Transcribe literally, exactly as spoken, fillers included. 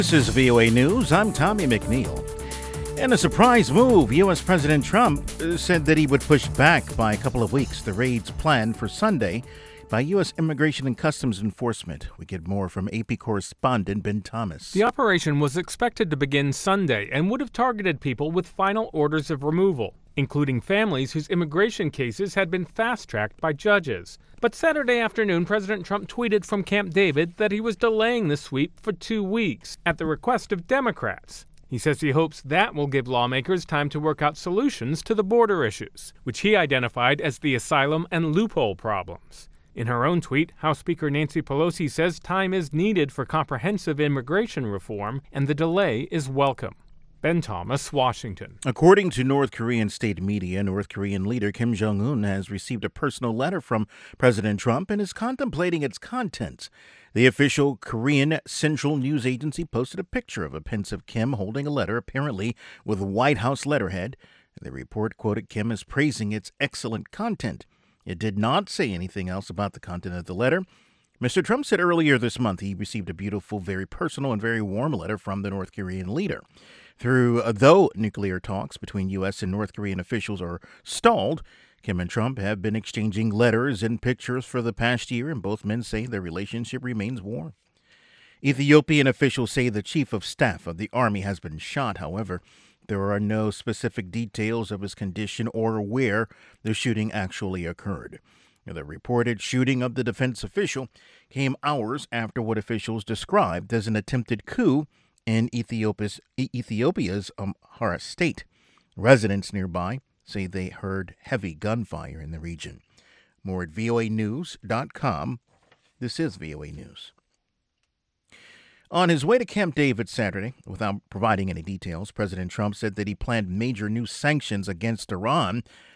This is V O A News. I'm Tommy McNeil. In a surprise move, U S. President Trump said that he would push back by a couple of weeks the raids planned for Sunday by U S. Immigration and Customs Enforcement. We get more from A P correspondent Ben Thomas. The operation was expected to begin Sunday and would have targeted people with final orders of removal, including families whose immigration cases had been fast-tracked by judges. But Saturday afternoon, President Trump tweeted from Camp David that he was delaying the sweep for two weeks at the request of Democrats. He says he hopes that will give lawmakers time to work out solutions to the border issues, which he identified as the asylum and loophole problems. In her own tweet, House Speaker Nancy Pelosi says time is needed for comprehensive immigration reform, and the delay is welcome. Ben Thomas, Washington. According to North Korean state media, North Korean leader Kim Jong-un has received a personal letter from President Trump and is contemplating its contents. The official Korean Central News Agency posted a picture of a pensive Kim holding a letter, apparently with a White House letterhead. The report quoted Kim as praising its excellent content. It did not say anything else about the content of the letter. Mister Trump said earlier this month he received a beautiful, very personal, and very warm letter from the North Korean leader. Through, uh, though nuclear talks between U S and North Korean officials are stalled, Kim and Trump have been exchanging letters and pictures for the past year, and both men say their relationship remains warm. Ethiopian officials say the chief of staff of the army has been shot. However, there are no specific details of his condition or where the shooting actually occurred. The reported shooting of the defense official came hours after what officials described as an attempted coup in Ethiopia's, Ethiopia's Amhara state. Residents nearby say they heard heavy gunfire in the region. More at V O A news dot com. This is V O A News. On his way to Camp David Saturday, without providing any details, President Trump said that he planned major new sanctions against Iran